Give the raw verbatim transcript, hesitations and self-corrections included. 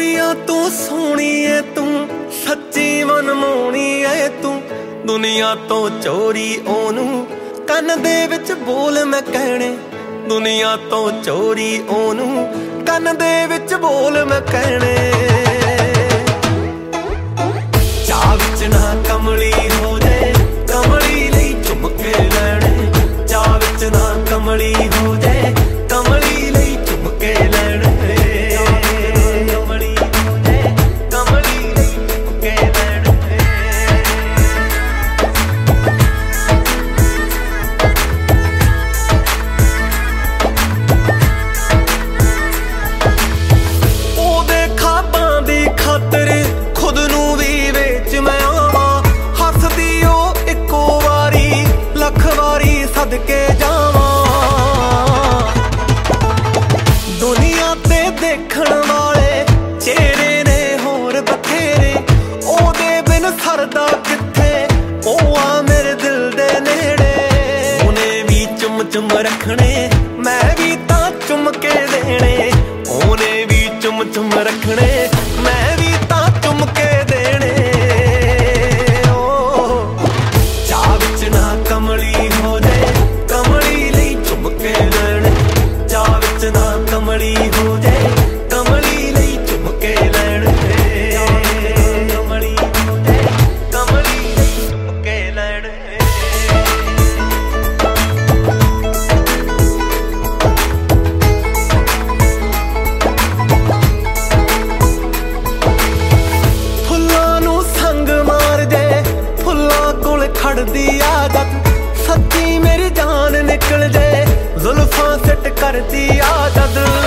ਕੁੜੀਆਂ ਤੂੰ ਸੋਹਣੀ ਏ ਤੂੰ ਸੱਚੀ ਮਨਮੋਹਣੀ ਏ ਤੂੰ ਦੁਨੀਆ ਤੋਂ ਚੋਰੀ ਉਹਨੂੰ ਕੰਨ ਦੇ ਵਿੱਚ ਬੋਲ ਮੈਂ ਕਹਿਣੇ ਦੁਨੀਆ ਤੋਂ ਚੋਰੀ ਉਹਨੂੰ ਕੰਨ ਦੇ ਵਿੱਚ ਬੋਲ ਮੈਂ ਕਹਿਣੇ ਚਾਹ ਵਿੱਚ ਨਾ ਕਮਲੀ ਹੋ ਜਾਏ ਕਮਲੀ ਲਈ ਚੁੱਪ ਕੇ ਲੈਣੇ ਚਾਹ ਵਿੱਚ ਨਾ ਕਮਲੀ ਹੋ ਜਾਏ ਕਮਲੀ ਲਈ ਚੁੱਪ ਕੇ ਲੈਣੇ ਖੁਦ ਨੂੰ ਵੀ ਵੇਚ ਮੈਂ ਆਵਾਂ ਹੱਸਦੀ ਉਹ ਇੱਕੋ ਵਾਰੀ ਲੱਖ ਵਾਰੀ ਸਦਕੇ ਜਾਵਾਂ ਦੁਨੀਆ ਤੇ ਦੇਖਣ ਵਾਲੇ ਚਿਹਰੇ ਨੇ ਹੋਰ ਬਥੇਰੇ ਉਹਦੇ ਬਿਨ ਸਰਦਾ ਕਿੱਥੇ ਉਹ ਆ ਮੇਰੇ ਦਿਲ ਦੇ ਨੇੜੇ ਉਹਨੇ ਵੀ ਚੁੰਮ ਚੁੰਮ ਰੱਖਣੇ ਮੈਂ ਵੀ ਤਾਂ ਚੁੰਮ ਕੇ ਦੇਣੇ ਉਹਨੇ ਵੀ ਚੁੰਮ ਚੁੰਮ ਰੱਖਣੇ ਮੈਂ ਵੀ ਤਾਂ ਚੁੰਮ ਕੇ ਦੇਣੇ ਓ ਚਾਹ ਵਿੱਚ ਨਾ ਕਮਲੀ ਹੋ ਜਾਏ ਕਮਲੀ ਲਈ ਚੁੰਮ ਕੇ ਲੈਣੇ ਚਾਹ ਵਿੱਚ ਨਾ ਕਮਲੀ ਹੋ ਜਾਏ ਕਮਲੀ ਲਈ ਚੁੰਮ ਕੇ ਲੈਣੇ ਕਮਲੀ ਹੋ ਜਾਏ ਕਮਲੀ ਲਈ ਚੁੰਮ ਕੇ ਲੈਣੇ ਖੜਦੀ ਆਦਤ ਸੱਚੀ ਮੇਰੀ ਜਾਨ ਨਿਕਲ ਜੇ ਜ਼ੁਲਫਾਂ ਸਿੱਟ ਕਰਦੀ ਆਦਤ